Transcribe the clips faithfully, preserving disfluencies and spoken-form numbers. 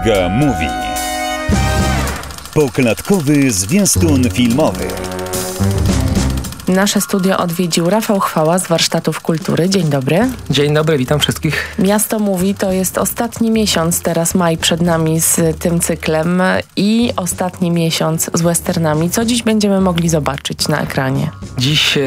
Iga Mówi. Poklatkowy zwiastun filmowy. Nasze studio odwiedził Rafał Chwała z Warsztatów Kultury. Dzień dobry. Dzień dobry, witam wszystkich. Miasto Mówi to jest ostatni miesiąc, teraz maj przed nami z tym cyklem i ostatni miesiąc z westernami. Co dziś będziemy mogli zobaczyć na ekranie? Dziś e,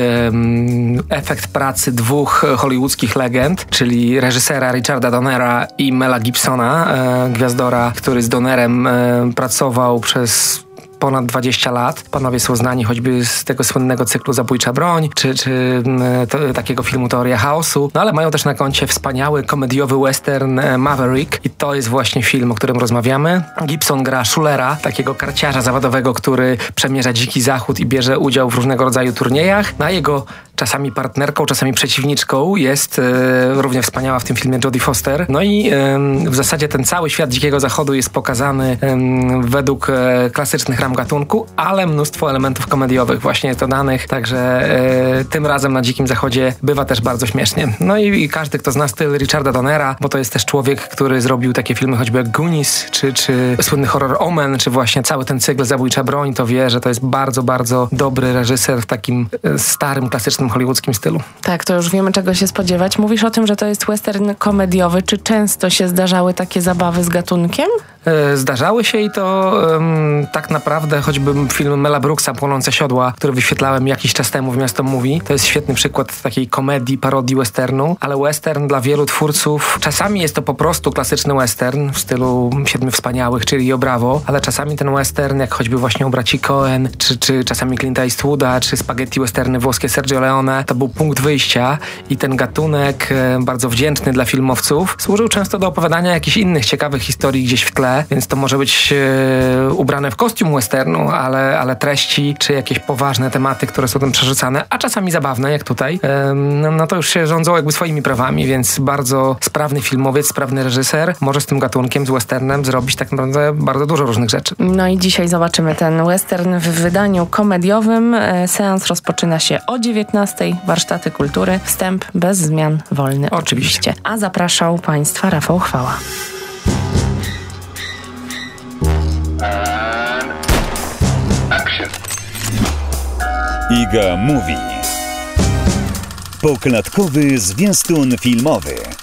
efekt pracy dwóch hollywoodzkich legend, czyli reżysera Richarda Donnera i Mela Gibsona, e, gwiazdora, który z Donnerem e, pracował przez ponad dwadzieścia lat. Panowie są znani choćby z tego słynnego cyklu Zabójcza broń, czy, czy to, takiego filmu Teoria chaosu, no ale mają też na koncie wspaniały komediowy western Maverick i to jest właśnie film, o którym rozmawiamy. Gibson gra Schulera, takiego karciarza zawodowego, który przemierza dziki zachód i bierze udział w różnego rodzaju turniejach. Na jego czasami partnerką, czasami przeciwniczką jest e, równie wspaniała w tym filmie Jodie Foster. No i e, w zasadzie ten cały świat dzikiego zachodu jest pokazany e, według e, klasycznych ram gatunku, ale mnóstwo elementów komediowych właśnie dodanych, także e, tym razem na Dzikim Zachodzie bywa też bardzo śmiesznie. No i, i każdy, kto zna styl Richarda Donnera, bo to jest też człowiek, który zrobił takie filmy choćby jak Goonies, czy, czy słynny horror Omen, czy właśnie cały ten cykl Zabójcza broń, to wie, że to jest bardzo, bardzo dobry reżyser w takim e, starym, klasycznym hollywoodzkim stylu. Tak, to już wiemy, czego się spodziewać. Mówisz o tym, że to jest western komediowy. Czy często się zdarzały takie zabawy z gatunkiem? E, zdarzały się i to um, tak naprawdę choćby film Mela Brooksa Płonące siodła, który wyświetlałem jakiś czas temu w Miasto Mówi. To jest świetny przykład takiej komedii, parodii westernu, ale western dla wielu twórców czasami jest to po prostu klasyczny western w stylu Siedmiu Wspaniałych, czyli Rio Bravo, ale czasami ten western, jak choćby właśnie u braci Coen, czy, czy czasami Clint'a Eastwooda, czy spaghetti westerny włoskie Sergio Leone, to był punkt wyjścia i ten gatunek e, bardzo wdzięczny dla filmowców służył często do opowiadania jakichś innych ciekawych historii gdzieś w tle, więc to może być e, ubrane w kostium westernu, ale, ale treści, czy jakieś poważne tematy, które są tym przerzucane, a czasami zabawne, jak tutaj, e, no, no to już się rządzą jakby swoimi prawami, więc bardzo sprawny filmowiec, sprawny reżyser może z tym gatunkiem, z westernem zrobić tak naprawdę bardzo dużo różnych rzeczy. No i dzisiaj zobaczymy ten western w wydaniu komediowym. E, seans rozpoczyna się o dziewiętnastej. Warsztaty Kultury. Wstęp bez zmian, wolny oczywiście. oczywiście. A zapraszał Państwa Rafał Chwała. Iga Mówi. Poklatkowy zwiastun filmowy.